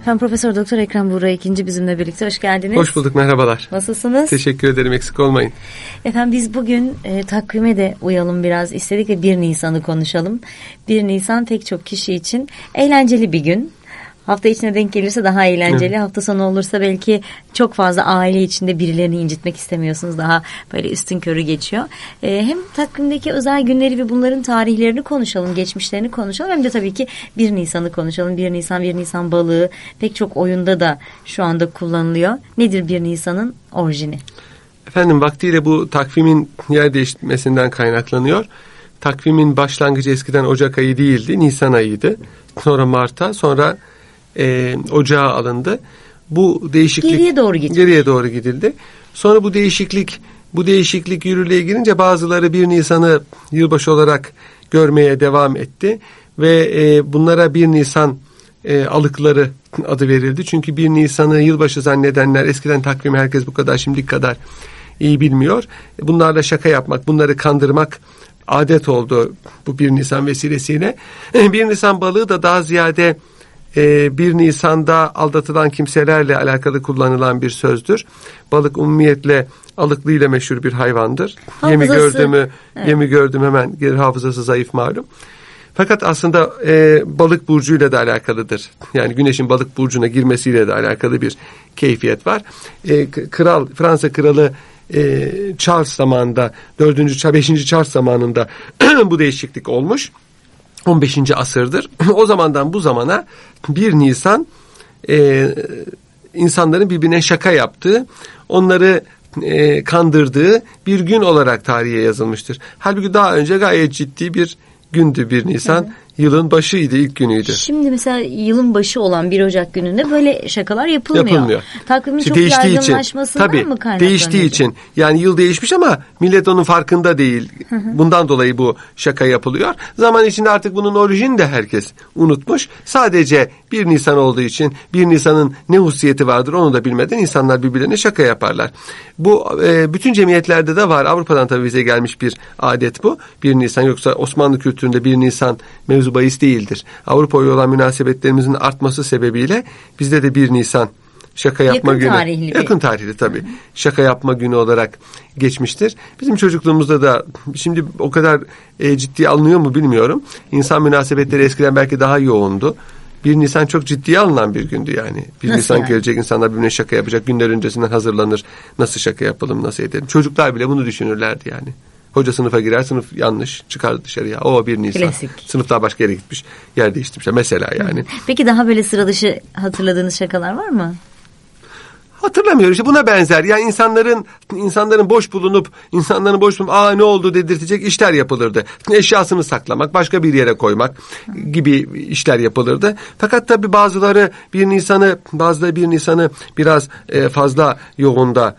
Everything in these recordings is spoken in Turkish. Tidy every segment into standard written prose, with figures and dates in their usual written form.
Efendim Profesör Doktor Ekrem Buğra ikinci bizimle birlikte. Hoş geldiniz. Hoş bulduk, merhabalar. Nasılsınız? Teşekkür ederim, eksik olmayın. Efendim biz bugün takvime de uyalım biraz istedik ve 1 Nisan'ı konuşalım. 1 Nisan pek çok kişi için eğlenceli bir gün. Hafta içine denk gelirse daha eğlenceli. Evet. Hafta sonu olursa belki çok fazla aile içinde birilerini incitmek istemiyorsunuz. Daha böyle üstünkörü geçiyor. Hem takvimdeki özel günleri ve bunların tarihlerini konuşalım, geçmişlerini konuşalım. Hem de tabii ki 1 Nisan'ı konuşalım. 1 Nisan balığı pek çok oyunda da şu anda kullanılıyor. Nedir 1 Nisan'ın orijini? Efendim vaktiyle bu takvimin yer değiştirmesinden kaynaklanıyor. Takvimin başlangıcı eskiden Ocak ayı değildi, Nisan ayıydı. Sonra Mart'a, sonra Ocağa alındı. Bu değişiklik geriye doğru gidildi. Sonra bu değişiklik yürürlüğe girince bazıları 1 Nisan'ı yılbaşı olarak görmeye devam etti ve bunlara 1 Nisan alıkları adı verildi. Çünkü 1 Nisan'ı yılbaşı zannedenler, eskiden takvimi herkes bu kadar şimdiki kadar iyi bilmiyor. Bunlarla şaka yapmak, bunları kandırmak adet oldu bu 1 Nisan vesilesiyle. 1 Nisan balığı da daha ziyade 1 Nisan'da aldatılan kimselerle alakalı kullanılan bir sözdür. Balık umumiyetle alıklığıyla meşhur bir hayvandır. Yemi gördüm hemen gelir, hafızası zayıf malum. Fakat aslında balık burcuyla da alakalıdır. Yani güneşin balık burcuna girmesiyle de alakalı bir keyfiyet var. Fransa kralı Charles zamanında 5. Charles zamanında bu değişiklik olmuş. 15. asırdır. O zamandan bu zamana 1 Nisan insanların birbirine şaka yaptığı, onları kandırdığı bir gün olarak tarihe yazılmıştır. Halbuki daha önce gayet ciddi bir gündü 1 Nisan. Evet. Yılın başıydı, ilk günüydü. Şimdi mesela yılın başı olan 1 Ocak gününde böyle şakalar yapılmıyor. Takvimin çok yaygınlaşmasından mı kaynaklanıyor? Değiştiği için. Yani yıl değişmiş ama millet onun farkında değil. Bundan dolayı bu şaka yapılıyor. Zaman içinde artık bunun orijini de herkes unutmuş. Sadece 1 Nisan olduğu için 1 Nisan'ın ne hususiyeti vardır onu da bilmeden insanlar birbirlerine şaka yaparlar. Bu bütün cemiyetlerde de var. Avrupa'dan tabii bize gelmiş bir adet bu. 1 Nisan, yoksa Osmanlı kültüründe 1 Nisan mevzu bahis değildir. Avrupa'ya olan münasebetlerimizin artması sebebiyle bizde de 1 Nisan şaka yapma günü. Yakın tarihli tabii. Şaka yapma günü olarak geçmiştir. Bizim çocukluğumuzda da şimdi o kadar ciddiye alınıyor mu bilmiyorum. İnsan münasebetleri eskiden belki daha yoğundu. 1 Nisan çok ciddiye alınan bir gündü yani. 1 Nisan yani? Gelecek, insanlar birbirine şaka yapacak. Günler öncesinden hazırlanır. Nasıl şaka yapalım, nasıl edelim. Çocuklar bile bunu düşünürlerdi yani. Hoca sınıfa girer, sınıf yanlış çıkar dışarıya. O 1 Nisan. Klasik. Sınıfta başka yere gitmiş, yer değiştirmişler mesela yani. Peki daha böyle sıra dışı hatırladığınız şakalar var mı? Hatırlamıyorum, işte buna benzer. Yani insanların boş bulunup ne oldu dedirtecek işler yapılırdı. Eşyasını saklamak, başka bir yere koymak gibi işler yapılırdı. Fakat tabii bazıları 1 Nisan'ı biraz fazla yoğunda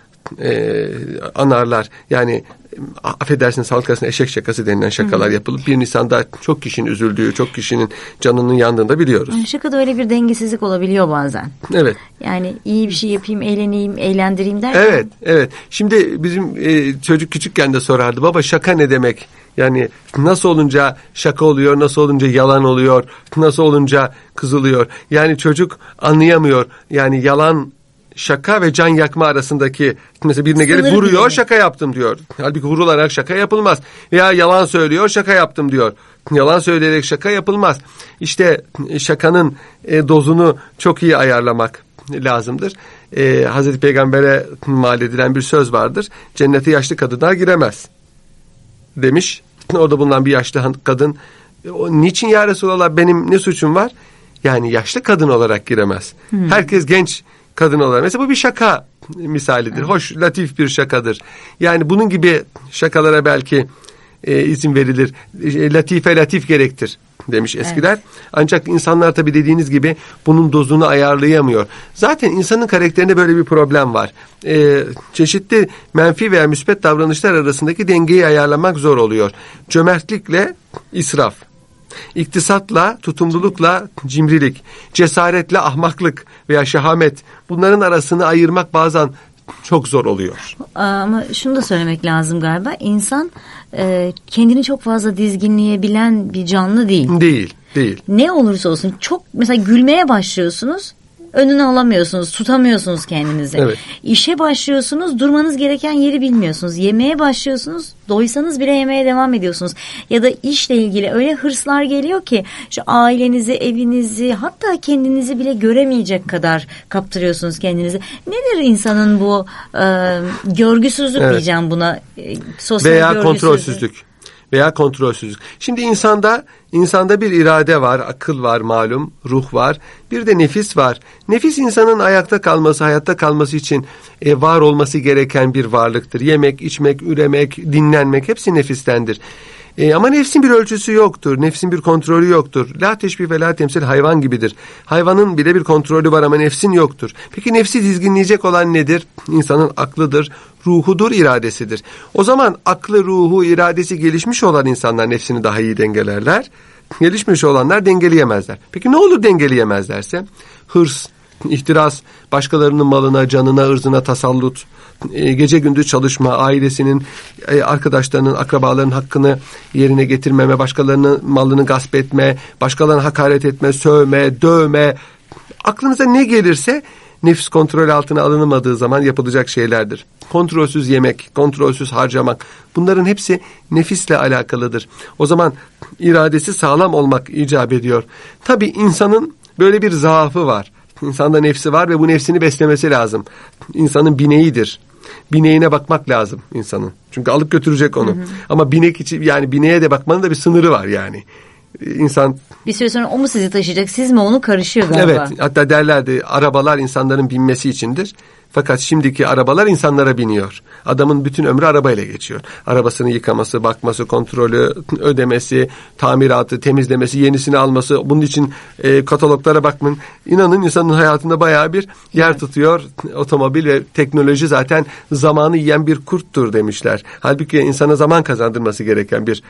anarlar. Yani affedersiniz, halk arasında eşek şakası denilen şakalar yapılıp 1 Nisan'da çok kişinin üzüldüğü, çok kişinin canının yandığını da biliyoruz. Şakada öyle bir dengesizlik olabiliyor bazen. Evet. Yani iyi bir şey yapayım, eğleneyim, eğlendireyim derken. Evet. Şimdi bizim çocuk küçükken de sorardı. Baba şaka ne demek? Yani nasıl olunca şaka oluyor, nasıl olunca yalan oluyor, nasıl olunca kızılıyor? Yani çocuk anlayamıyor. Yani yalan, şaka ve can yakma arasındaki, mesela birine gelip vuruyor, şaka yaptım diyor. Halbuki vurularak şaka yapılmaz. Veya yalan söylüyor, şaka yaptım diyor. Yalan söyleyerek şaka yapılmaz. İşte şakanın dozunu çok iyi ayarlamak lazımdır. Hazreti Peygamber'e mal edilen bir söz vardır. Cennete yaşlı kadınlar giremez demiş. Orada bulunan bir yaşlı kadın, niçin ya Resulallah, benim ne suçum var? Yani yaşlı kadın olarak giremez. Herkes genç kadın olarak. Mesela bu bir şaka misalidir. Hoş, latif bir şakadır. Yani bunun gibi şakalara belki izin verilir. Latife latif gerektir demiş eskiler. Evet. Ancak insanlar tabii dediğiniz gibi bunun dozunu ayarlayamıyor. Zaten insanın karakterinde böyle bir problem var. Çeşitli menfi veya müspet davranışlar arasındaki dengeyi ayarlamak zor oluyor. Cömertlikle israf, İktisatla, tutumlulukla cimrilik, cesaretle ahmaklık veya şehamet, bunların arasını ayırmak bazen çok zor oluyor. Ama şunu da söylemek lazım galiba. İnsan kendini çok fazla dizginleyebilen bir canlı değil. Değil. Ne olursa olsun çok, mesela gülmeye başlıyorsunuz. önünü alamıyorsunuz, tutamıyorsunuz kendinizi. Evet. İşe başlıyorsunuz, durmanız gereken yeri bilmiyorsunuz. Yemeğe başlıyorsunuz, doysanız bile yemeye devam ediyorsunuz. Ya da işle ilgili öyle hırslar geliyor ki şu ailenizi, evinizi, hatta kendinizi bile göremeyecek kadar kaptırıyorsunuz kendinizi. Nedir insanın bu görgüsüzlük diyeceğim buna, sosyal veya kontrolsüzlük. Şimdi insanda bir irade var, akıl var malum, ruh var. Bir de nefis var. Nefis insanın ayakta kalması, hayatta kalması için var olması gereken bir varlıktır. Yemek, içmek, üremek, dinlenmek hepsi nefistendir. Ama nefsin bir ölçüsü yoktur. Nefsin bir kontrolü yoktur. La teşbih ve la temsil, hayvan gibidir. Hayvanın bile bir kontrolü var ama nefsin yoktur. Peki nefsi dizginleyecek olan nedir? İnsanın aklıdır, ruhudur, iradesidir. O zaman aklı, ruhu, iradesi gelişmiş olan insanlar nefsini daha iyi dengelerler. Gelişmiş olanlar dengeleyemezler. Peki ne olur dengeleyemezlerse? Hırs, ihtiras, başkalarının malına, canına, ırzına tasallut, gece gündüz çalışma, ailesinin, arkadaşlarının, akrabalarının hakkını yerine getirmeme, başkalarının malını gasp etme, başkalarına hakaret etme, sövme, dövme, aklınıza ne gelirse nefis kontrol altına alınmadığı zaman yapılacak şeylerdir. Kontrolsüz yemek, kontrolsüz harcamak, bunların hepsi nefisle alakalıdır. O zaman iradesi sağlam olmak icap ediyor. Tabii insanın böyle bir zaafı var. İnsanda nefsi var ve bu nefsini beslemesi lazım. İnsanın bineğidir. Bineğine bakmak lazım insanın. Çünkü alıp götürecek onu. Hı hı. Ama binek için, yani bineğe de bakmanın da bir sınırı var yani. İnsan bir süre sonra o mu sizi taşıyacak, siz mi onu, karışıyor galiba. Evet, hatta derlerdi arabalar insanların binmesi içindir. Fakat şimdiki arabalar insanlara biniyor. Adamın bütün ömrü arabayla geçiyor. Arabasını yıkaması, bakması, kontrolü, ödemesi, tamiratı, temizlemesi, yenisini alması. Bunun için kataloglara bakmayın. İnanın insanın hayatında bayağı bir yer tutuyor. Otomobil ve teknoloji zaten zamanı yiyen bir kurttur demişler. Halbuki insana zaman kazandırması gereken bir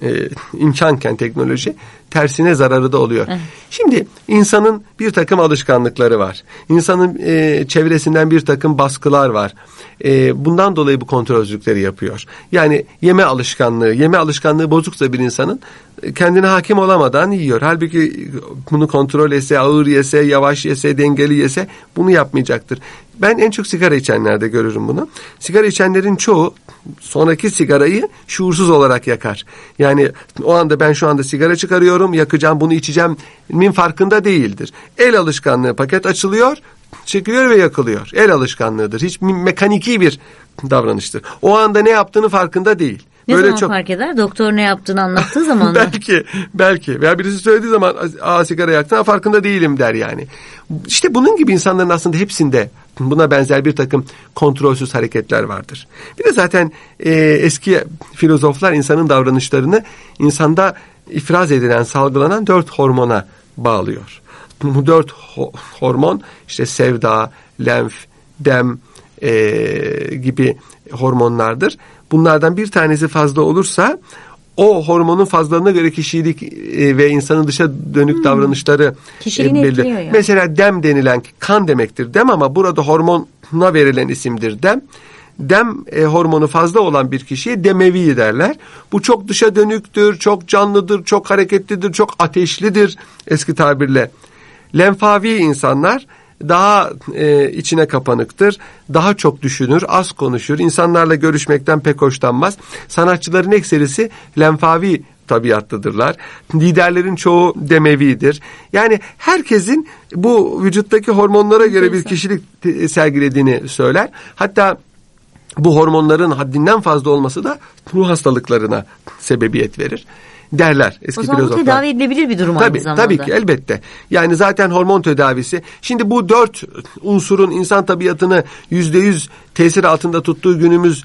imkanken teknoloji, tersine zararı da oluyor. Şimdi insanın bir takım alışkanlıkları var. İnsanın çevresinden bir takım baskılar var. Bundan dolayı bu kontrolsüzlükleri yapıyor. Yani yeme alışkanlığı bozuksa bir insanın kendine hakim olamadan yiyor. Halbuki bunu kontrol etse, ağır yese, yavaş yese, dengeli yese bunu yapmayacaktır. Ben en çok sigara içenlerde görürüm bunu. Sigara içenlerin çoğu sonraki sigarayı şuursuz olarak yakar. Yani o anda ben şu anda sigara çıkarıyorum, yakacağım, bunu içeceğimin farkında değildir. El alışkanlığı, paket açılıyor, çekiyor ve yakılıyor. El alışkanlığıdır. Hiç mekaniki bir davranıştır. O anda ne yaptığını farkında değil. Ne böyle zaman fark eder? Doktor ne yaptığını anlattığı zaman mı? belki. Veya birisi söylediği zaman sigara yaktın, farkında değilim der yani. İşte bunun gibi insanların aslında hepsinde buna benzer bir takım kontrolsüz hareketler vardır. Bir de zaten eski filozoflar insanın davranışlarını insanda ifraz edilen, salgılanan 4 hormona bağlıyor. Bu 4 hormon işte sevda, lenf, dem gibi hormonlardır. Bunlardan bir tanesi fazla olursa o hormonun fazlalığına göre kişilik ve insanın dışa dönük davranışları belli. Yani. Mesela dem denilen kan demektir. Dem ama burada hormona verilen isimdir dem. Dem hormonu fazla olan bir kişiye demevi derler. Bu çok dışa dönüktür, çok canlıdır, çok hareketlidir, çok ateşlidir eski tabirle. Lenfavi insanlar daha içine kapanıktır, daha çok düşünür, az konuşur, insanlarla görüşmekten pek hoşlanmaz. Sanatçıların ekserisi lenfavi tabiatlıdırlar. Liderlerin çoğu demevidir. Yani herkesin bu vücuttaki hormonlara göre bir kişilik sergilediğini söyler. Hatta bu hormonların haddinden fazla olması da ruh hastalıklarına sebebiyet verir derler eski filozoflar. O zaman bu tedavi edilebilir bir durum aynı zamanda. Tabii ki, elbette. Yani zaten hormon tedavisi. Şimdi bu 4 unsurun insan tabiatını %100 tesir altında tuttuğu günümüz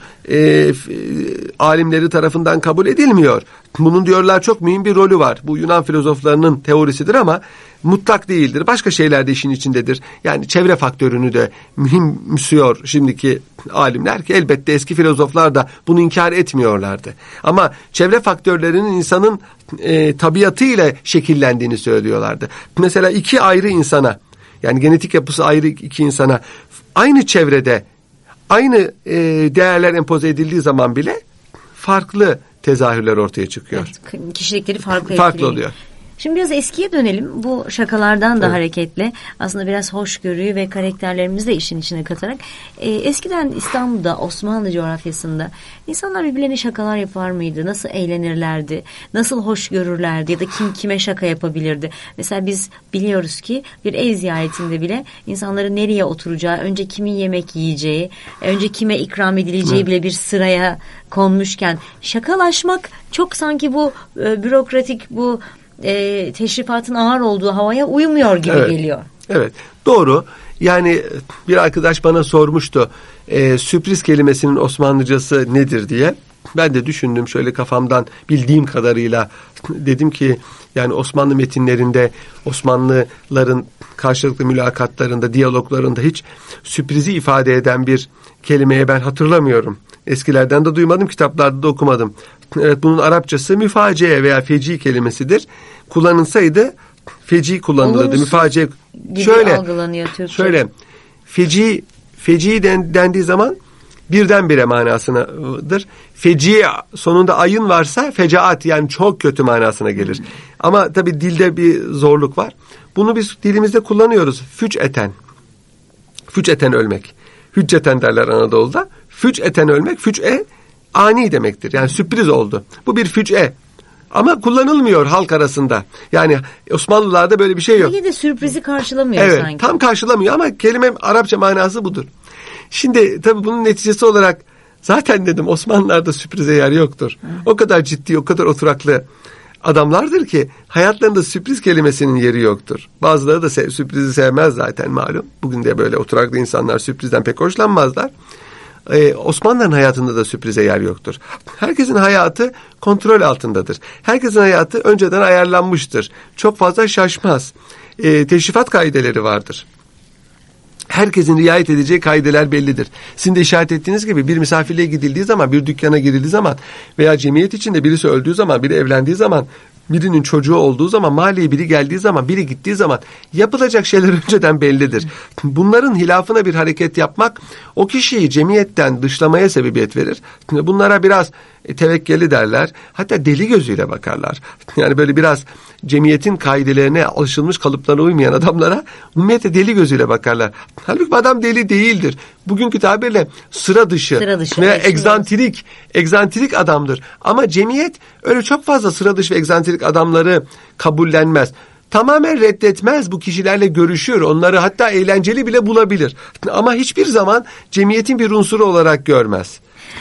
alimleri tarafından kabul edilmiyor. Bunun diyorlar çok mühim bir rolü var. Bu Yunan filozoflarının teorisidir ama mutlak değildir. Başka şeyler de işin içindedir. Yani çevre faktörünü de mühimsiyor şimdiki alimler ki elbette eski filozoflar da bunu inkar etmiyorlardı. Ama çevre faktörlerinin insanın tabiatıyla şekillendiğini söylüyorlardı. Mesela 2 ayrı insana, yani genetik yapısı ayrı 2 insana aynı çevrede aynı değerler empoze edildiği zaman bile farklı tezahürler ortaya çıkıyor. Evet, kişilikleri farklı oluyor. Şimdi biraz eskiye dönelim. Bu şakalardan da hareketle aslında biraz hoşgörüyü ve karakterlerimizi de işin içine katarak eskiden İstanbul'da, Osmanlı coğrafyasında insanlar birbirlerine şakalar yapar mıydı? Nasıl eğlenirlerdi? Nasıl hoş görürlerdi? Ya da kim kime şaka yapabilirdi? Mesela biz biliyoruz ki bir ev ziyaretinde bile insanların nereye oturacağı, önce kimin yemek yiyeceği, önce kime ikram edileceği bile bir sıraya konmuşken şakalaşmak çok sanki bu bürokratik, bu teşrifatın ağır olduğu havaya uymuyor gibi geliyor. Evet, doğru. Yani bir arkadaş bana sormuştu sürpriz kelimesinin Osmanlıcası nedir diye. Ben de düşündüm şöyle kafamdan bildiğim kadarıyla. Dedim ki yani Osmanlı metinlerinde, Osmanlıların karşılıklı mülakatlarında, diyaloglarında hiç sürprizi ifade eden bir kelimeye ben hatırlamıyorum. Eskilerden de duymadım, kitaplarda da okumadım. Evet, bunun Arapçası müfaciye veya feci kelimesidir. Kullanılsaydı feci kullanılırdı. Müfaciye şöyle algılanıyor Türkçe. Şöyle feci dendiği zaman birdenbire manasınadır. Feci sonunda ayın varsa fecaat, yani çok kötü manasına gelir. Ama tabii dilde bir zorluk var. Bunu biz dilimizde kullanıyoruz. Füçeten ölmek. Hücceten derler Anadolu'da. Füçeten ölmek, füç'e ani demektir. Yani sürpriz oldu. Bu bir füç'e. Ama kullanılmıyor halk arasında. Yani Osmanlılarda böyle bir şey yok. Yine de sürprizi karşılamıyor sanki. Evet, tam karşılamıyor ama kelime Arapça manası budur. Şimdi tabii bunun neticesi olarak zaten dedim Osmanlılarda sürprize yer yoktur. O kadar ciddi, o kadar oturaklı adamlardır ki hayatlarında sürpriz kelimesinin yeri yoktur. Bazıları da sürprizi sevmez zaten malum. Bugün de böyle oturaklı insanlar sürprizden pek hoşlanmazlar. Osmanlıların hayatında da sürprize yer yoktur. Herkesin hayatı kontrol altındadır. Herkesin hayatı önceden ayarlanmıştır. Çok fazla şaşmaz. Teşrifat kaideleri vardır. Herkesin riayet edeceği kaideler bellidir. Sizin de işaret ettiğiniz gibi bir misafirliğe gidildiği zaman, bir dükkana girildiği zaman veya cemiyet içinde birisi öldüğü zaman, biri evlendiği zaman, birinin çocuğu olduğu zaman, mahalleye biri geldiği zaman, biri gittiği zaman yapılacak şeyler önceden bellidir. Bunların hilafına bir hareket yapmak o kişiyi cemiyetten dışlamaya sebebiyet verir. Bunlara biraz tevekkeli derler. Hatta deli gözüyle bakarlar. Yani böyle biraz cemiyetin kaidelerine alışılmış kalıplarına uymayan adamlara ümmiyete deli gözüyle bakarlar. Halbuki adam deli değildir. Bugünkü tabirle sıra dışı veya egzantrik adamdır. Ama cemiyet öyle çok fazla sıra dışı ve egzantrik adamları kabullenmez. Tamamen reddetmez, bu kişilerle görüşüyor. Onları hatta eğlenceli bile bulabilir. Ama hiçbir zaman cemiyetin bir unsuru olarak görmez.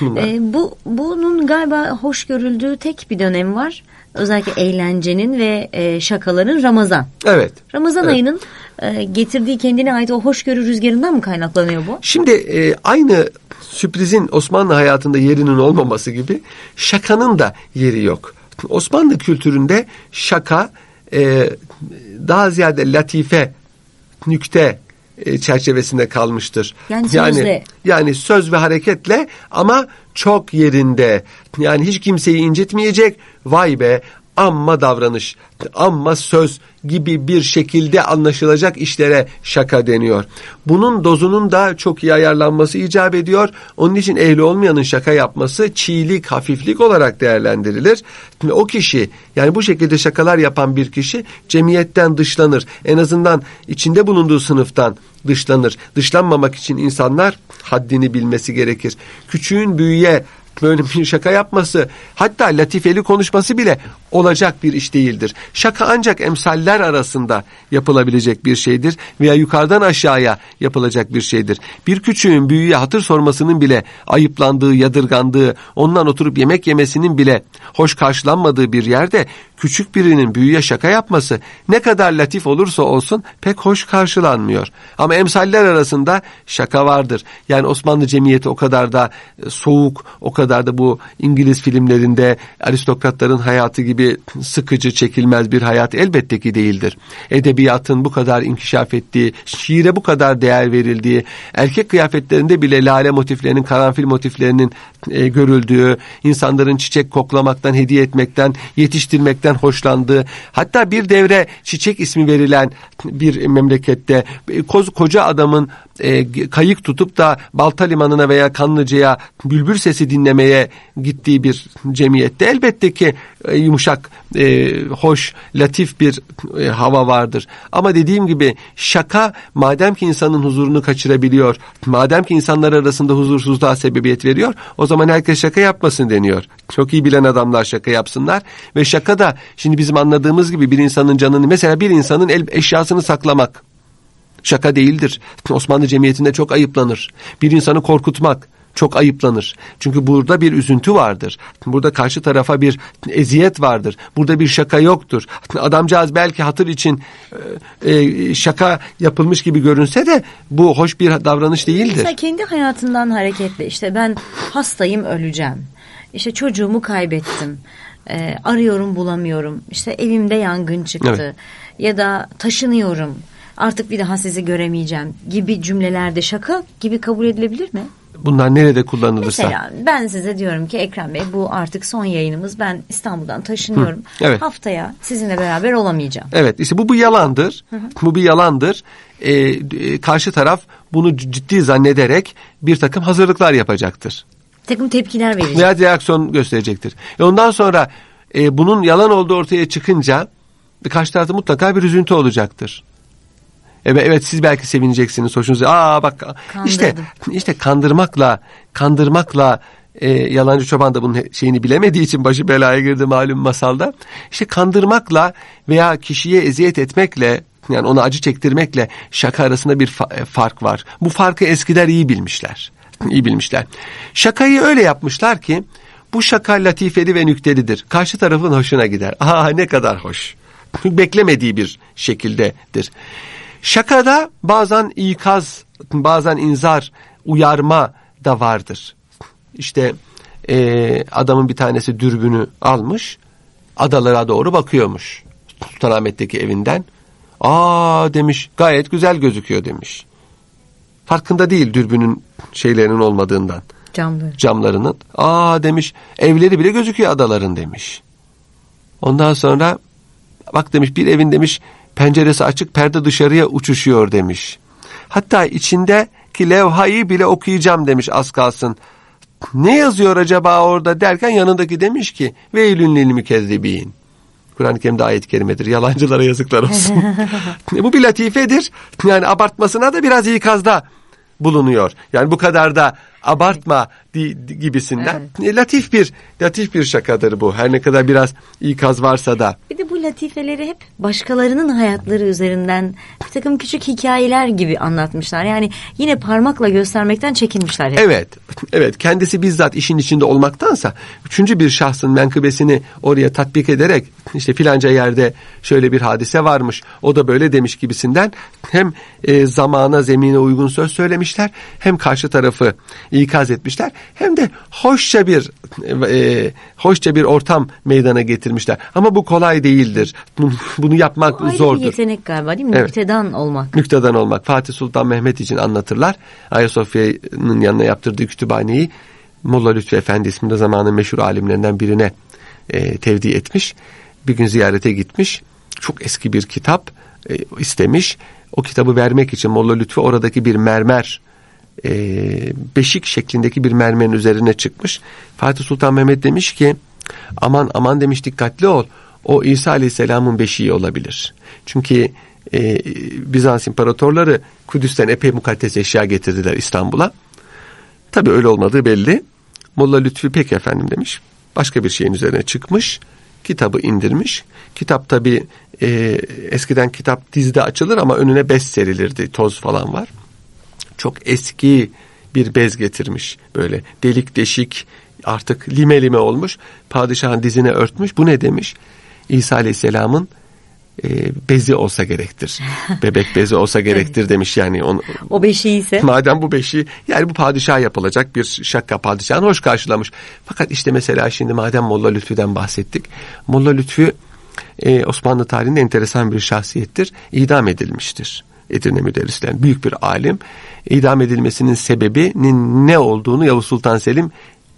Bunun galiba hoş görüldüğü tek bir dönem var. Özellikle eğlencenin ve şakaların Ramazan. Evet. Ramazan ayının getirdiği kendine ait o hoşgörü rüzgarından mı kaynaklanıyor bu? Şimdi aynı sürprizin Osmanlı hayatında yerinin olmaması gibi şakanın da yeri yok. Osmanlı kültüründe şaka daha ziyade latife, nükte çerçevesinde kalmıştır. Yani söz ve hareketle ama çok yerinde. Yani hiç kimseyi incitmeyecek, vay be amma davranış, amma söz gibi bir şekilde anlaşılacak işlere şaka deniyor. Bunun dozunun da çok iyi ayarlanması icap ediyor. Onun için ehli olmayanın şaka yapması çiğlik, hafiflik olarak değerlendirilir. O kişi, yani bu şekilde şakalar yapan bir kişi cemiyetten dışlanır. En azından içinde bulunduğu sınıftan dışlanır. Dışlanmamak için insanlar haddini bilmesi gerekir. Küçüğün büyüğe böyle bir şaka yapması, hatta latifeli konuşması bile olacak bir iş değildir. Şaka ancak emsaller arasında yapılabilecek bir şeydir veya yukarıdan aşağıya yapılacak bir şeydir. Bir küçüğün büyüğe hatır sormasının bile ayıplandığı, yadırgandığı, ondan oturup yemek yemesinin bile hoş karşılanmadığı bir yerde küçük birinin büyüğe şaka yapması ne kadar latif olursa olsun pek hoş karşılanmıyor. Ama emsaller arasında şaka vardır. Yani Osmanlı cemiyeti o kadar da soğuk, o kadar da bu İngiliz filmlerinde aristokratların hayatı gibi sıkıcı, çekilmez bir hayat elbette ki değildir. Edebiyatın bu kadar inkişaf ettiği, şiire bu kadar değer verildiği, erkek kıyafetlerinde bile lale motiflerinin, karanfil motiflerinin görüldüğü, insanların çiçek koklamaktan, hediye etmekten, yetiştirmekten çiçekten hoşlandığı, hatta bir devre çiçek ismi verilen bir memlekette koca adamın kayık tutup da Balta Limanı'na veya Kanlıca'ya bülbül sesi dinlemeye gittiği bir cemiyette elbette ki yumuşak, hoş, latif bir hava vardır. Ama dediğim gibi şaka madem ki insanın huzurunu kaçırabiliyor, madem ki insanlar arasında huzursuzluğa sebebiyet veriyor, o zaman herkes şaka yapmasın deniyor. Çok iyi bilen adamlar şaka yapsınlar ve şaka da şimdi bizim anladığımız gibi bir insanın canını, mesela bir insanın eşyasını saklamak şaka değildir. Osmanlı cemiyetinde çok ayıplanır. Bir insanı korkutmak çok ayıplanır. Çünkü burada bir üzüntü vardır. Burada karşı tarafa bir eziyet vardır. Burada bir şaka yoktur. Adamcağız belki hatır için şaka yapılmış gibi görünse de bu hoş bir davranış değildir. Mesela kendi hayatından hareketle işte ben hastayım, öleceğim. İşte çocuğumu kaybettim. Arıyorum, bulamıyorum. İşte evimde yangın çıktı. Evet. Ya da taşınıyorum. Artık bir daha sizi göremeyeceğim gibi cümlelerde şaka gibi kabul edilebilir mi? Bunlar nerede kullanılırsa. Mesela ben size diyorum ki Ekrem Bey, bu artık son yayınımız. Ben İstanbul'dan taşınıyorum. Evet. Haftaya sizinle beraber olamayacağım. Evet, işte bu yalandır. Bu bir yalandır. Karşı taraf bunu ciddi zannederek bir takım hazırlıklar yapacaktır. Takım tepkiler verecek. Veya reaksiyon gösterecektir. Ondan sonra bunun yalan olduğu ortaya çıkınca karşı tarafta mutlaka bir üzüntü olacaktır. Evet, siz belki sevineceksiniz, hoşunuza. Bak işte kandırmakla yalancı çoban da bunun şeyini bilemediği için başı belaya girdi malum masalda. İşte kandırmakla veya kişiye eziyet etmekle, yani ona acı çektirmekle şaka arasında bir fark var. Bu farkı eskiler iyi bilmişler. İyi bilmişler. Şakayı öyle yapmışlar ki bu şaka latifeli ve nüktelidir. Karşı tarafın hoşuna gider. Ne kadar hoş. Beklemediği bir şekildedir. Şakada bazen ikaz, bazen inzar, uyarma da vardır. İşte adamın bir tanesi dürbünü almış, adalara doğru bakıyormuş Sultanahmet'teki evinden. Demiş, gayet güzel gözüküyor demiş. Farkında değil dürbünün şeylerinin olmadığından. Camlarının. Demiş, evleri bile gözüküyor adaların demiş. Ondan sonra bak demiş, bir evin demiş penceresi açık, perde dışarıya uçuşuyor demiş. Hatta içindeki levhayı bile okuyacağım demiş, az kalsın. Ne yazıyor acaba orada derken yanındaki demiş ki veylün lil mükezzibin. Kur'an-ı Kerim'de ayet-i kerimedir. Yalancılara yazıklar olsun. Bu bir latifedir. Yani abartmasına da biraz ikazda bulunuyor. Yani bu kadar da abartma gibisinden. Evet. Latif bir şakadır bu. Her ne kadar biraz ikaz varsa da. Bir de bu latifeleri hep başkalarının hayatları üzerinden bir takım küçük hikayeler gibi anlatmışlar. Yani yine parmakla göstermekten çekinmişler hep. Evet. Kendisi bizzat işin içinde olmaktansa üçüncü bir şahsın menkıbesini oraya tatbik ederek işte filanca yerde şöyle bir hadise varmış, o da böyle demiş gibisinden hem zamana, zemine uygun söz söylemişler, hem karşı tarafı ikaz etmişler, hem de hoşça bir ortam meydana getirmişler. Ama bu kolay değildir. Bunu yapmak zordur. Bir yetenek galiba, değil mi? Evet. Nüktedan olmak. Fatih Sultan Mehmet için anlatırlar. Ayasofya'nın yanına yaptırdığı kütüphaneyi Molla Lütfü Efendi isminde zamanın meşhur alimlerinden birine tevdi etmiş. Bir gün ziyarete gitmiş. Çok eski bir kitap istemiş. O kitabı vermek için Molla Lütfü oradaki bir mermer, beşik şeklindeki bir mermerin üzerine çıkmış. Fatih Sultan Mehmet demiş ki aman demiş, dikkatli ol. O İsa Aleyhisselam'ın beşiği olabilir. Çünkü Bizans imparatorları Kudüs'ten epey mukaddes eşya getirdiler İstanbul'a. Tabii öyle olmadığı belli. Molla Lütfü peki efendim demiş. Başka bir şeyin üzerine çıkmış. Kitabı indirmiş. Kitap tabii eskiden kitap dizde açılır ama önüne bez serilirdi. Toz falan var. Çok eski bir bez getirmiş. Böyle delik deşik, artık lime lime olmuş. Padişahın dizine örtmüş. Bu ne demiş? İsa Aleyhisselam'ın bezi olsa gerektir. Bebek bezi olsa gerektir demiş yani. O beşiği ise. Madem bu beşiği, yani bu padişaha yapılacak bir şaka, padişahın hoş karşılamış. Fakat işte mesela şimdi madem Molla Lütfü'den bahsettik. Molla Lütfü Osmanlı tarihinde enteresan bir şahsiyettir. İdam edilmiştir. Edirne müderrislerden büyük bir alim. İdam edilmesinin sebebinin ne olduğunu Yavuz Sultan Selim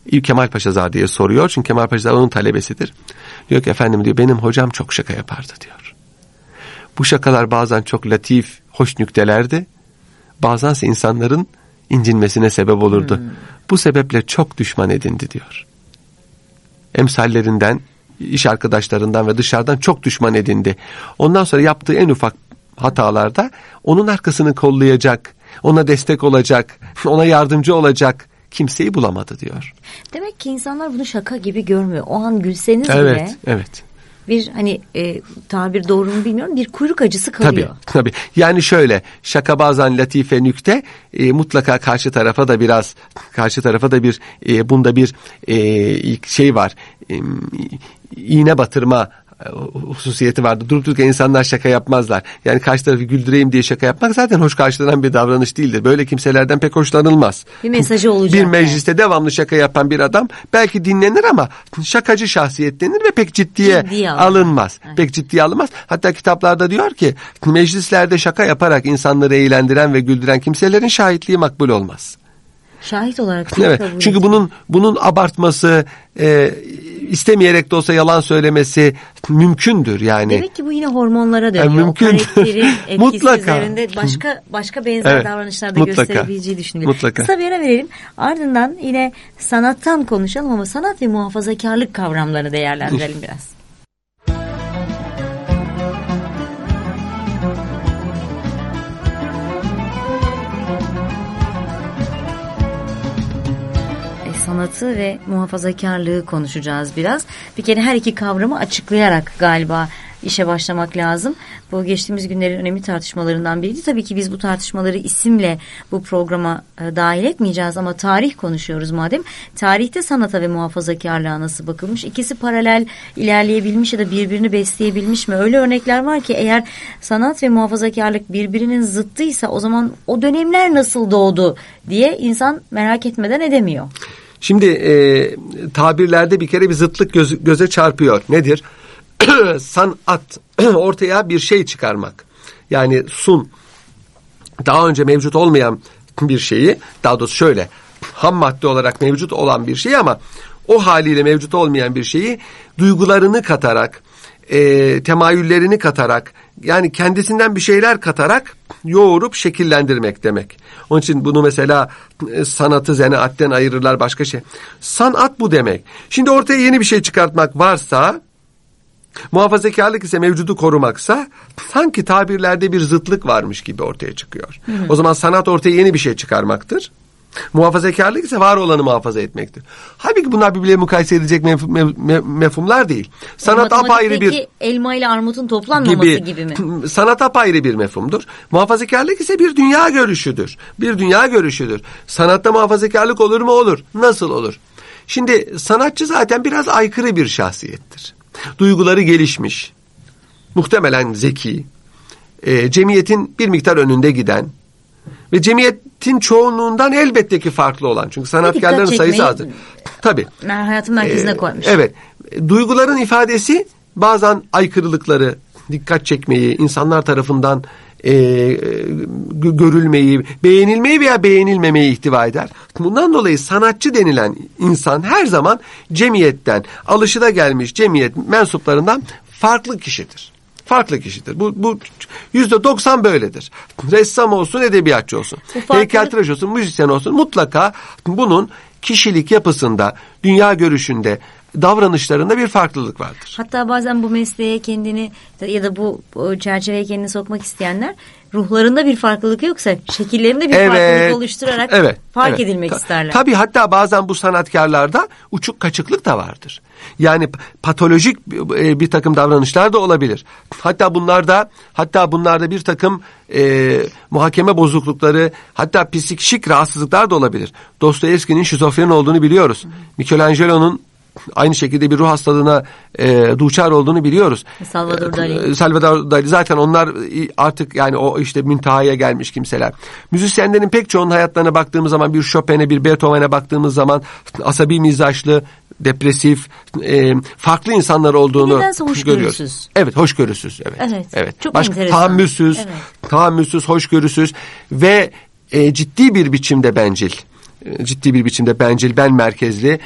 Kemal Paşazade'ye soruyor. Çünkü Kemal Paşazade onun talebesidir. Diyor ki efendim diyor benim hocam çok şaka yapardı diyor. Bu şakalar bazen çok latif, hoş nüktelerdi. Bazense insanların incinmesine sebep olurdu. Bu sebeple çok düşman edindi diyor. Emsallerinden, iş arkadaşlarından ve dışarıdan çok düşman edindi. Ondan sonra yaptığı en ufak hatalarda onun arkasını kollayacak, ona destek olacak, ona yardımcı olacak kimseyi bulamadı diyor. Demek ki insanlar bunu şaka gibi görmüyor. O an gülseniz evet, bile evet. bir hani tabir doğru mu bilmiyorum, bir kuyruk acısı kalıyor. Tabii. Yani şöyle, şaka bazen latife, nükte, mutlaka karşı tarafa da bir bunda bir şey var. İğne batırma hususiyeti vardı. Durup dururken insanlar şaka yapmazlar. Yani karşı tarafı güldüreyim diye şaka yapmak zaten hoş karşılanan bir davranış değildir. Böyle kimselerden pek hoşlanılmaz. Bir mesajı olacak. Bir mecliste devamlı şaka yapan bir adam belki dinlenir ama şakacı şahsiyet denir ve pek ciddiye alınmaz. Evet. Pek ciddiye alınmaz. Hatta kitaplarda diyor ki meclislerde şaka yaparak insanları eğlendiren ve güldüren kimselerin şahitliği makbul olmaz. Şahit olarak. Evet. Çünkü bunun abartması, istemeyerek de olsa yalan söylemesi mümkündür yani. Demek ki bu yine hormonlara dönüyor. Mümkün. O karakterin etkisi üzerinde başka benzer evet, davranışlarda gösterebileceği düşünülüyor. Mutlaka. Kısa bir ara verelim. Ardından yine sanattan konuşalım ama sanat ve muhafazakarlık kavramlarını değerlendirelim biraz. Sanatı ve muhafazakarlığı konuşacağız biraz. Bir kere her iki kavramı açıklayarak galiba işe başlamak lazım. Bu geçtiğimiz günlerin önemli tartışmalarından biriydi. Tabii ki biz bu tartışmaları isimle bu programa dahil etmeyeceğiz ama tarih konuşuyoruz madem. Tarihte sanata ve muhafazakarlığa nasıl bakılmış? İkisi paralel ilerleyebilmiş ya da birbirini besleyebilmiş mi? Öyle örnekler var ki eğer sanat ve muhafazakarlık birbirinin zıttıysa o zaman o dönemler nasıl doğdu diye insan merak etmeden edemiyor. Şimdi tabirlerde bir kere bir zıtlık göze çarpıyor. Nedir? Sanat, ortaya bir şey çıkarmak. Yani daha önce mevcut olmayan bir şeyi, daha doğrusu şöyle, ham madde olarak mevcut olan bir şey ama o haliyle mevcut olmayan bir şeyi duygularını katarak, temayüllerini katarak, yani kendisinden bir şeyler katarak yoğurup şekillendirmek demek. Onun için bunu mesela sanatı zanaatten ayırırlar, başka şey. Sanat bu demek. Şimdi ortaya yeni bir şey çıkartmak varsa, muhafazakarlık ise mevcudu korumaksa, sanki tabirlerde bir zıtlık varmış gibi ortaya çıkıyor. Hı hı. O zaman sanat ortaya yeni bir şey çıkarmaktır. Muhafazakarlık ise var olanı muhafaza etmektir. Halbuki bunlar birbirine mukayese edilecek mefhumlar değil. Sanat apayrı bir... elma ile armutun toplanmaması gibi mi? Sanat apayrı bir mefhumdur. Muhafazakarlık ise bir dünya görüşüdür. Bir dünya görüşüdür. Sanatta muhafazakarlık olur mu? Olur. Nasıl olur? Şimdi sanatçı zaten biraz aykırı bir şahsiyettir. Duyguları gelişmiş, muhtemelen zeki, cemiyetin bir miktar önünde giden ve cemiyetin çoğunluğundan elbette ki farklı olan. Çünkü sanatkarların sayısı azdır. Tabii. Hayatın merkezine koymuş. Evet. Duyguların ifadesi bazen aykırılıkları, dikkat çekmeyi, insanlar tarafından görülmeyi, beğenilmeyi veya beğenilmemeyi ihtiva eder. Bundan dolayı sanatçı denilen insan her zaman cemiyetten, alışılagelmiş cemiyet mensuplarından farklı kişidir. Farklı kişidir. Bu %90 böyledir. Ressam olsun, edebiyatçı olsun, heykeltıraş olsun, müzisyen olsun, mutlaka bunun kişilik yapısında, dünya görüşünde, davranışlarında bir farklılık vardır. Hatta bazen bu mesleğe kendini ya da bu çerçeveye kendini sokmak isteyenler ruhlarında bir farklılık yoksa şekillerinde bir farklılık oluşturarak fark edilmek isterler. Tabii hatta bazen bu sanatkarlarda uçuk kaçıklık da vardır. Yani patolojik bir takım davranışlar da olabilir. Hatta bunlarda bir takım muhakeme bozuklukları, hatta psikik rahatsızlıklar da olabilir. Dostoyevski'nin şizofren olduğunu biliyoruz. Michelangelo'nun aynı şekilde bir ruh hastalığına duçar olduğunu biliyoruz. Salvador Dali. Zaten onlar artık yani o işte müntehaya gelmiş kimseler. Müzisyenlerin pek çoğunun hayatlarına baktığımız zaman, bir Chopin'e, bir Beethoven'e baktığımız zaman asabi mizaçlı, depresif, farklı insanlar olduğunu görüyoruz. Evet, hoşgörüsüz. Evet. Çok enteresan. Tahammülsüz, hoşgörüsüz ve ciddi bir biçimde bencil. ciddi bir biçimde bencil, ben merkezli,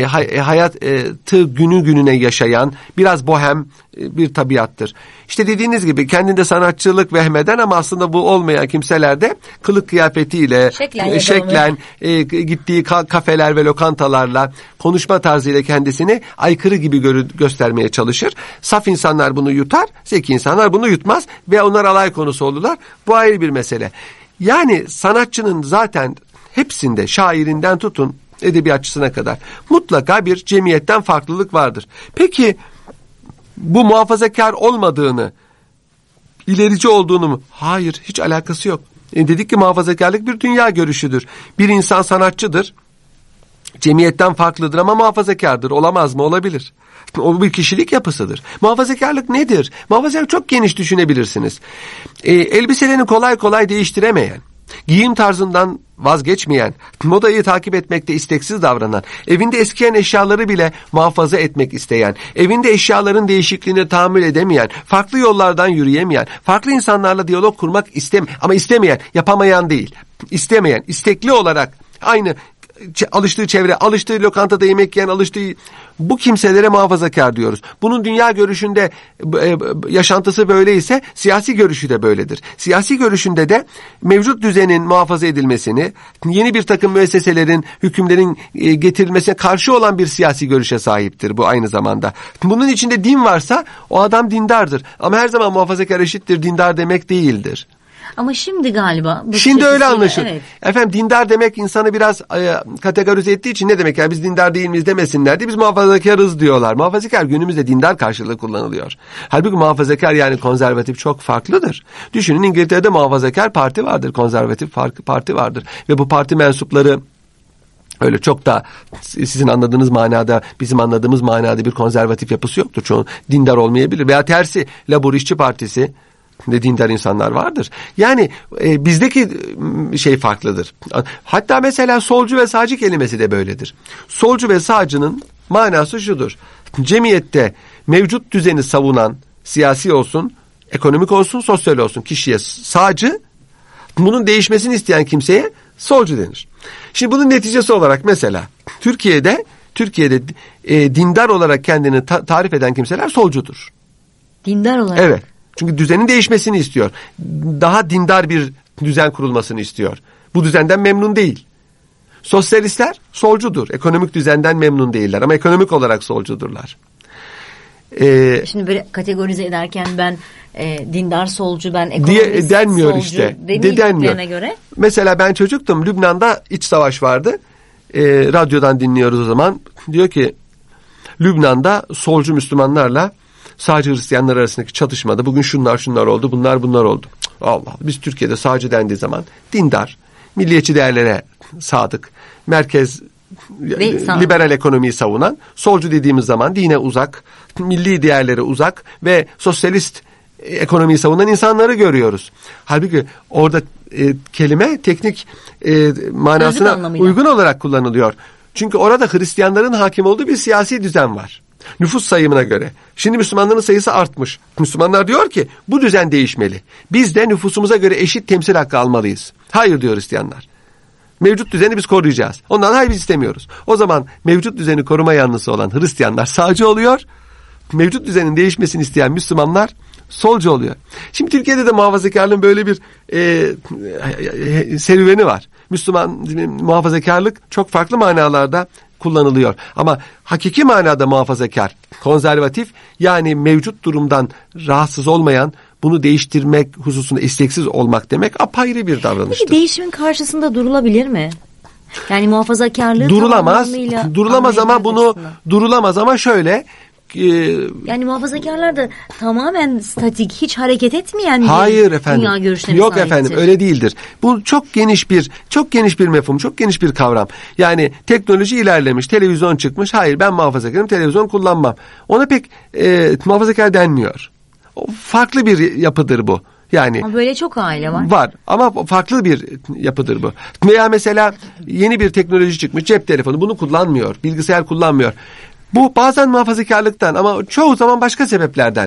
hayatı günü gününe yaşayan, biraz bohem bir tabiattır. İşte dediğiniz gibi kendinde sanatçılık vehmeden ama aslında bu olmayan kimselerde kılık kıyafetiyle, şeklen gittiği kafeler ve lokantalarla, konuşma tarzıyla kendisini aykırı gibi göstermeye çalışır. Saf insanlar bunu yutar, zeki insanlar bunu yutmaz ve onlar alay konusu olurlar. Bu ayrı bir mesele. Yani sanatçının zaten hepsinde, şairinden tutun edebiyatçısına kadar mutlaka bir cemiyetten farklılık vardır. Peki bu muhafazakar olmadığını, ilerici olduğunu mu? Hayır, hiç alakası yok. Dedik ki muhafazakarlık bir dünya görüşüdür. Bir insan sanatçıdır, cemiyetten farklıdır ama muhafazakardır. Olamaz mı? Olabilir. O bir kişilik yapısıdır. Muhafazakarlık nedir? Muhafazakarlık çok geniş düşünebilirsiniz. Elbiselerini kolay kolay değiştiremeyen, giyim tarzından vazgeçmeyen, modayı takip etmekte isteksiz davranan, evinde eskiyen eşyaları bile muhafaza etmek isteyen, evinde eşyaların değişikliğine tahammül edemeyen, farklı yollardan yürüyemeyen, farklı insanlarla diyalog kurmak ama istemeyen, yapamayan değil, istemeyen, istekli olarak aynı alıştığı çevre, alıştığı lokantada yemek yiyen, bu kimselere muhafazakar diyoruz. Bunun dünya görüşünde yaşantısı böyleyse siyasi görüşü de böyledir. Siyasi görüşünde de mevcut düzenin muhafaza edilmesini, yeni bir takım müesseselerin, hükümlerin getirilmesine karşı olan bir siyasi görüşe sahiptir bu aynı zamanda. Bunun içinde din varsa o adam dindardır. Ama her zaman muhafazakar eşittir dindar demek değildir. Ama şimdi galiba... Şimdi öyle anlaşılır. Evet. Efendim dindar demek insanı biraz kategorize ettiği için ne demek? Yani biz dindar değil miyiz demesinler diye biz muhafazakarız diyorlar. Muhafazakar günümüzde dindar karşılığı kullanılıyor. Halbuki muhafazakar yani konservatif çok farklıdır. Düşünün İngiltere'de muhafazakar parti vardır, konservatif parti vardır. Ve bu parti mensupları öyle çok da sizin anladığınız manada, bizim anladığımız manada bir konservatif yapısı yoktur. Çoğu dindar olmayabilir. Veya tersi, Labour İşçi Partisi de dindar insanlar vardır. Yani bizdeki şey farklıdır. Hatta mesela solcu ve sağcı kelimesi de böyledir. Solcu ve sağcının manası şudur. Cemiyette mevcut düzeni savunan, siyasi olsun, ekonomik olsun, sosyal olsun kişiye sağcı, bunun değişmesini isteyen kimseye solcu denir. Şimdi bunun neticesi olarak mesela Türkiye'de dindar olarak kendini tarif eden kimseler solcudur. Dindar olarak? Evet. Çünkü düzenin değişmesini istiyor. Daha dindar bir düzen kurulmasını istiyor. Bu düzenden memnun değil. Sosyalistler solcudur. Ekonomik düzenden memnun değiller ama ekonomik olarak solcudurlar. Şimdi böyle kategorize ederken ben dindar solcu, ben ekonomist denmiyor solcu işte. Denmiyor. Göre. Mesela ben çocuktum. Lübnan'da iç savaş vardı. Radyodan dinliyoruz o zaman. Diyor ki Lübnan'da solcu Müslümanlarla sağcı Hristiyanlar arasındaki çatışmada bugün şunlar oldu, bunlar oldu. Allah, biz Türkiye'de sağcı dendiği zaman dindar, milliyetçi değerlere sadık, merkez liberal ekonomiyi savunan, solcu dediğimiz zaman dine uzak, milli değerlere uzak ve sosyalist ekonomiyi savunan insanları görüyoruz. Halbuki orada kelime teknik manasına uygun olarak kullanılıyor. Çünkü orada Hristiyanların hakim olduğu bir siyasi düzen var. Nüfus sayımına göre. Şimdi Müslümanların sayısı artmış. Müslümanlar diyor ki bu düzen değişmeli. Biz de nüfusumuza göre eşit temsil hakkı almalıyız. Hayır diyor Hristiyanlar. Mevcut düzeni biz koruyacağız. Ondan hayır biz istemiyoruz. O zaman mevcut düzeni koruma yanlısı olan Hristiyanlar sağcı oluyor. Mevcut düzenin değişmesini isteyen Müslümanlar solcu oluyor. Şimdi Türkiye'de de muhafazakarlığın böyle bir serüveni var. Müslüman muhafazakarlık çok farklı manalarda kullanılıyor. Ama hakiki manada muhafazakar, konservatif yani mevcut durumdan rahatsız olmayan, bunu değiştirmek hususunda isteksiz olmak demek apayrı bir davranıştır. Peki değişimin karşısında durulabilir mi? Yani muhafazakarlığı durulamaz ama şöyle yani muhafazakarlar da tamamen statik, hiç hareket etmeyen hayır efendim. Dünya görüşlerine yok sahiptir. Efendim öyle değildir. Bu çok geniş bir mefhum, çok geniş bir kavram. Yani teknoloji ilerlemiş, televizyon çıkmış. Hayır ben muhafazakarım, televizyon kullanmam. Ona pek muhafazakar denmiyor. O farklı bir yapıdır bu. Yani ama böyle çok aile var. Var ama farklı bir yapıdır bu. Veya mesela yeni bir teknoloji çıkmış, cep telefonu, bunu kullanmıyor, bilgisayar kullanmıyor. Bu bazen muhafazakarlıktan ama çoğu zaman başka sebeplerden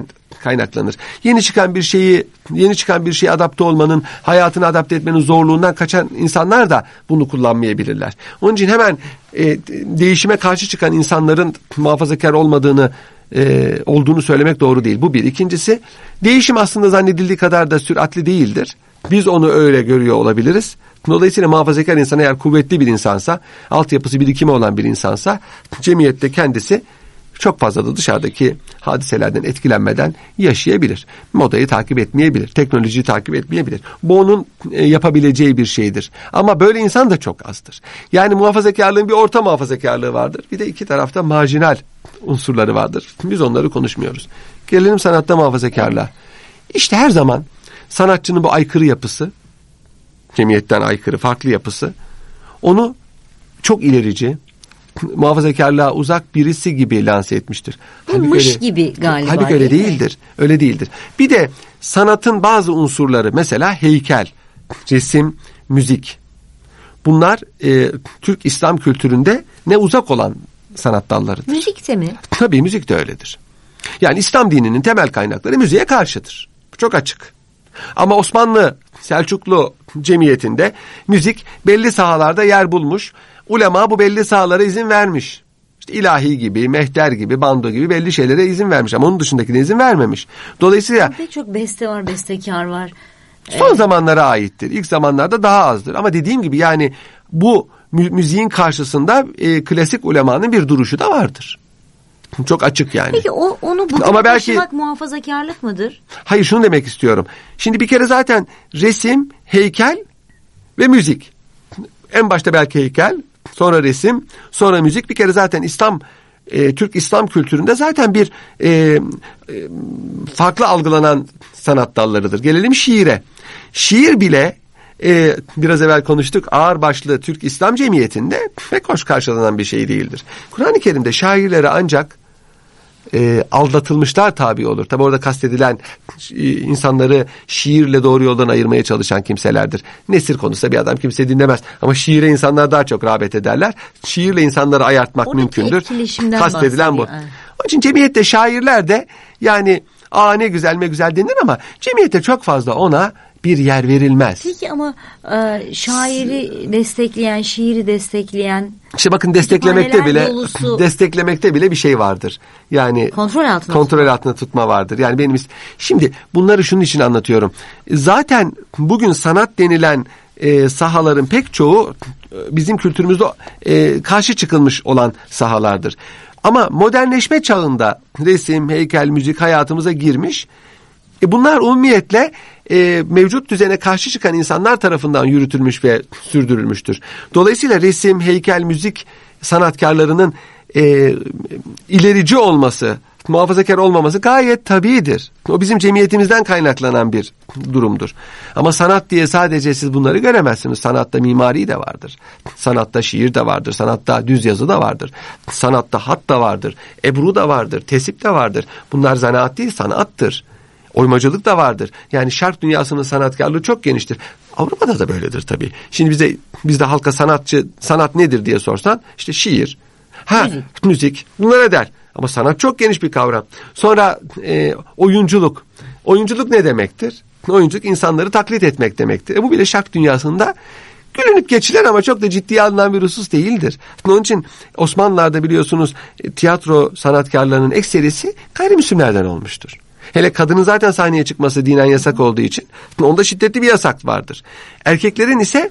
kaynaklanır. Yeni çıkan bir şeye adapte olmanın, hayatını adapte etmenin zorluğundan kaçan insanlar da bunu kullanmayabilirler. Onun için hemen değişime karşı çıkan insanların muhafazakar olduğunu söylemek doğru değil. Bu bir. İkincisi, değişim aslında zannedildiği kadar da süratli değildir. Biz onu öyle görüyor olabiliriz. Dolayısıyla muhafazakar insan eğer kuvvetli bir insansa, altyapısı, birikimi olan bir insansa, cemiyette kendisi çok fazla da dışarıdaki hadiselerden etkilenmeden yaşayabilir. Modayı takip etmeyebilir, teknolojiyi takip etmeyebilir. Bu onun yapabileceği bir şeydir. Ama böyle insan da çok azdır. Yani muhafazakarlığın bir orta muhafazakarlığı vardır. Bir de iki tarafta marjinal unsurları vardır. Biz onları konuşmuyoruz. Gelelim sanatta muhafazakarlığa. İşte her zaman sanatçının bu aykırı yapısı, cemiyetten aykırı, farklı yapısı, onu çok ilerici, muhafazakarlığa uzak birisi gibi lanse etmiştir. Mış gibi galiba. Halbuki öyle değildir. Öyle değildir. Bir de sanatın bazı unsurları, mesela heykel, resim, müzik. Bunlar Türk İslam kültüründe ne uzak olan sanat dallarıdır. Müzik de mi? Tabii müzik de öyledir. Yani İslam dininin temel kaynakları müziğe karşıdır. Çok açık. Ama Osmanlı, Selçuklu cemiyetinde müzik belli sahalarda yer bulmuş. Ulema bu belli sahalara izin vermiş. İşte ilahi gibi, mehter gibi, bando gibi belli şeylere izin vermiş. Ama onun dışındakine izin vermemiş. Dolayısıyla pek çok beste var, bestekar var. Son zamanlara aittir. İlk zamanlarda daha azdır. Ama dediğim gibi yani bu müziğin karşısında klasik ulemanın bir duruşu da vardır. Çok açık yani. Peki onu bugün taşımak muhafazakarlık mıdır? Hayır, şunu demek istiyorum. Şimdi bir kere zaten resim, heykel ve müzik. En başta belki heykel, sonra resim, sonra müzik. Bir kere zaten Türk İslam kültüründe zaten bir farklı algılanan sanat dallarıdır. Gelelim şiire. Şiir bile biraz evvel konuştuk, ağırbaşlı Türk İslam cemiyetinde pek hoş karşılanan bir şey değildir. Kur'an-ı Kerim'de şairlere ancak aldatılmışlar tabi olur. Tabi orada kastedilen insanları şiirle doğru yoldan ayırmaya çalışan kimselerdir. Nesir konusunda bir adam kimse dinlemez. Ama şiire insanlar daha çok rağbet ederler. Şiirle insanları ayartmak oradaki mümkündür. Kastedilen bu. Onun için cemiyette şairler de yani ne güzel ne güzel denir ama cemiyette çok fazla ona bir yer verilmez. Peki ama şairi destekleyen, şiiri destekleyen, İşte bakın desteklemekte bile bir şey vardır. Yani kontrol altında tutma vardır. Yani şimdi bunları şunun için anlatıyorum. Zaten bugün sanat denilen sahaların pek çoğu bizim kültürümüzde karşı çıkılmış olan sahalardır. Ama modernleşme çağında resim, heykel, müzik hayatımıza girmiş. Bunlar umumiyetle mevcut düzene karşı çıkan insanlar tarafından yürütülmüş ve sürdürülmüştür. Dolayısıyla resim, heykel, müzik sanatkarlarının ilerici olması, muhafazakar olmaması gayet tabiidir. O bizim cemiyetimizden kaynaklanan bir durumdur. Ama sanat diye sadece siz bunları göremezsiniz. Sanatta mimari de vardır. Sanatta şiir de vardır. Sanatta düz yazı da vardır. Sanatta hat da vardır. Ebru da vardır. Tesip de vardır. Bunlar zanaat değil, sanattır. Oymacılık da vardır. Yani Şark dünyasının sanatkarlığı çok geniştir. Avrupa'da da böyledir tabii. Şimdi bizde halka sanat nedir diye sorsan işte şiir, müzik bunlara der. Ama sanat çok geniş bir kavram. Sonra oyunculuk. Oyunculuk ne demektir? Oyunculuk insanları taklit etmek demektir. Bu bile Şark dünyasında gülünüp geçilen ama çok da ciddiye alınan bir husus değildir. Onun için Osmanlılar'da biliyorsunuz tiyatro sanatkarlarının ekserisi gayrimüslimlerden olmuştur. Hele kadının zaten sahneye çıkması dinen yasak olduğu için onda şiddetli bir yasak vardır. Erkeklerin ise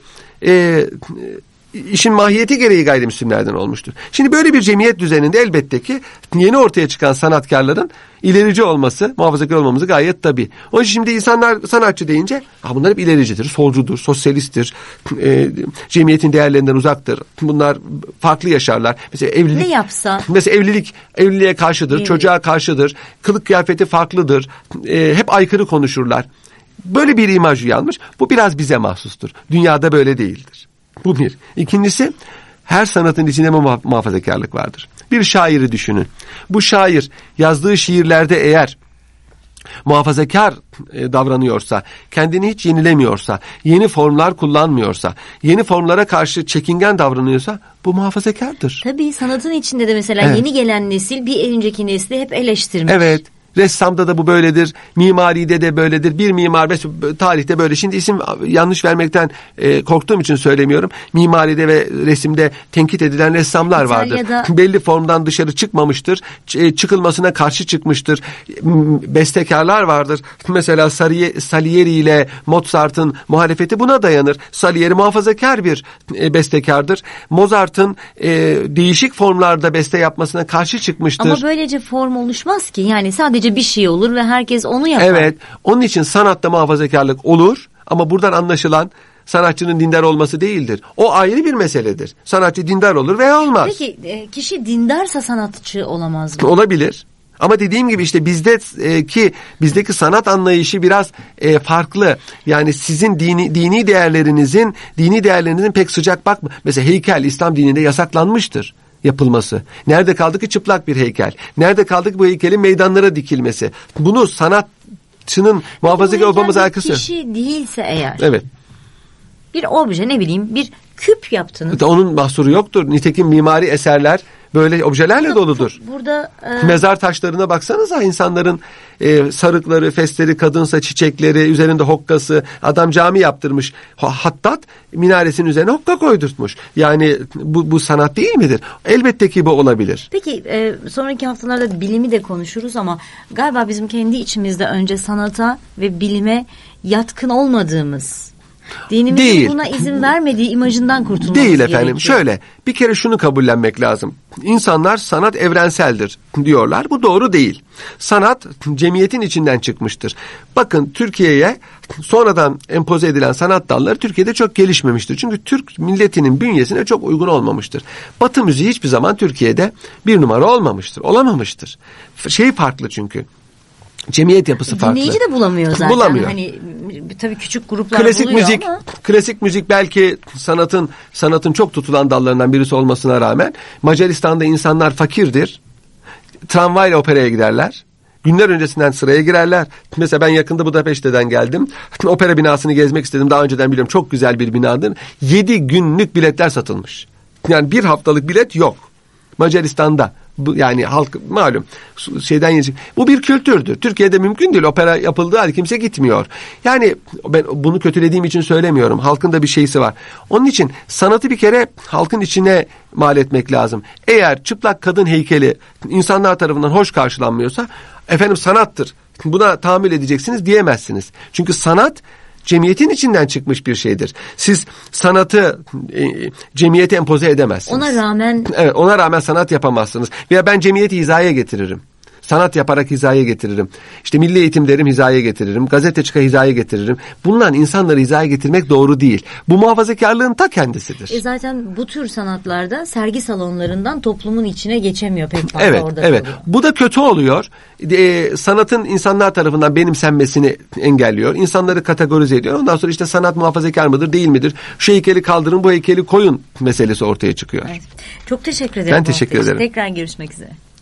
işin mahiyeti gereği gayrimüslimlerden olmuştur. Şimdi böyle bir cemiyet düzeninde elbette ki yeni ortaya çıkan sanatkarların ilerici olması, muhafazakar olmamızı gayet tabii. Onun için şimdi insanlar sanatçı deyince bunlar hep ilericidir, solcudur, sosyalisttir, cemiyetin değerlerinden uzaktır. Bunlar farklı yaşarlar. Mesela evlilik. Ne yapsa? Mesela evliliğe karşıdır, çocuğa karşıdır, kılık kıyafeti farklıdır, hep aykırı konuşurlar. Böyle bir imaj uyanmış. Bu biraz bize mahsustur. Dünyada böyle değildir. Bu bir. İkincisi, her sanatın içinde muhafazakarlık vardır. Bir şairi düşünün. Bu şair yazdığı şiirlerde eğer muhafazakar davranıyorsa, kendini hiç yenilemiyorsa, yeni formlar kullanmıyorsa, yeni formlara karşı çekingen davranıyorsa bu muhafazakardır. Tabii sanatın içinde de mesela yeni gelen nesil bir önceki nesli hep eleştirmiş. Evet. Ressamda da bu böyledir, mimaride de böyledir. Bir mimar tarihte böyle. Şimdi isim yanlış vermekten korktuğum için söylemiyorum. Mimaride ve resimde tenkit edilen ressamlar vardır. Belli formdan dışarı çıkmamıştır. Çıkılmasına karşı çıkmıştır. Bestekarlar vardır. Mesela Salieri ile Mozart'ın muhalefeti buna dayanır. Salieri muhafazakar bir bestekardır. Mozart'ın değişik formlarda beste yapmasına karşı çıkmıştır. Ama böylece form oluşmaz ki. Yani sadece bir şey olur ve herkes onu yapar. Evet. Onun için sanatta muhafazakarlık olur ama buradan anlaşılan sanatçının dindar olması değildir. O ayrı bir meseledir. Sanatçı dindar olur veya olmaz. Peki kişi dindarsa sanatçı olamaz mı? Olabilir. Ama dediğim gibi işte bizdeki sanat anlayışı biraz farklı. Yani sizin dini değerlerinizin pek sıcak bakma. Mesela heykel İslam dininde yasaklanmıştır yapılması. Nerede kaldı ki çıplak bir heykel? Nerede kaldı ki bu heykelin meydanlara dikilmesi? Bunu sanatçının muhafazakar olmamız alakası. Kişi değilse eğer. Evet. Bir obje, ne bileyim, bir küp yaptınız. Onun mahsuru yoktur. Nitekim mimari eserler böyle objelerle doludur. Burada mezar taşlarına baksanıza, insanların sarıkları, fesleri, kadınsa çiçekleri, üzerinde hokkası, adam cami yaptırmış. Hattat minaresinin üzerine hokka koydurtmuş. Yani bu sanat değil midir? Elbette ki bu olabilir. Peki sonraki haftalarda bilimi de konuşuruz ama galiba bizim kendi içimizde önce sanata ve bilime yatkın olmadığımız, dinimizin değil. Buna izin vermediği imajından kurtulmamız değil gerekiyor. Efendim. Şöyle, bir kere şunu kabullenmek lazım. İnsanlar sanat evrenseldir diyorlar. Bu doğru değil. Sanat cemiyetin içinden çıkmıştır. Bakın, Türkiye'ye sonradan empoze edilen sanat dalları Türkiye'de çok gelişmemiştir. Çünkü Türk milletinin bünyesine çok uygun olmamıştır. Batı müziği hiçbir zaman Türkiye'de bir numara olmamıştır. Olamamıştır. Farklı çünkü. Cemiyet yapısı farklı. Dinleyici de bulamıyor zaten. Bulamıyor. Hani tabii küçük gruplar buluyor ama. Klasik müzik belki sanatın çok tutulan dallarından birisi olmasına rağmen Macaristan'da insanlar fakirdir. Tramvayla operaya giderler. Günler öncesinden sıraya girerler. Mesela ben yakında Budapeşte'den geldim. Opera binasını gezmek istedim. Daha önceden biliyorum. Çok güzel bir binadır. 7 günlük biletler satılmış. Yani bir haftalık bilet yok. Macaristan'da. Yani halk malum bu bir kültürdür. Türkiye'de mümkün değil. Opera yapıldığı halde kimse gitmiyor. Yani ben bunu kötülediğim için söylemiyorum. Halkın da bir şeysi var. Onun için sanatı bir kere halkın içine mal etmek lazım. Eğer çıplak kadın heykeli insanlar tarafından hoş karşılanmıyorsa, efendim sanattır, buna tahammül edeceksiniz diyemezsiniz. Çünkü sanat cemiyetin içinden çıkmış bir şeydir. Siz sanatı cemiyete empoze edemezsiniz. Ona rağmen sanat yapamazsınız. Veya ben cemiyeti hizaya getiririm. Sanat yaparak hizaya getiririm. İşte milli eğitim derim, hizaya getiririm. Gazete çıka hizaya getiririm. Bundan insanları hizaya getirmek doğru değil. Bu muhafazakarlığın ta kendisidir. Zaten bu tür sanatlarda sergi salonlarından toplumun içine geçemiyor pek fazla, evet, orada evet. kalıyor. Bu da kötü oluyor. Sanatın insanlar tarafından benimsenmesini engelliyor. İnsanları kategorize ediyor. Ondan sonra işte sanat muhafazakar mıdır, değil midir? Şu heykeli kaldırın, bu heykeli koyun meselesi ortaya çıkıyor. Evet. Çok teşekkür ederim. Ben teşekkür ederim. Tekrar görüşmek üzere.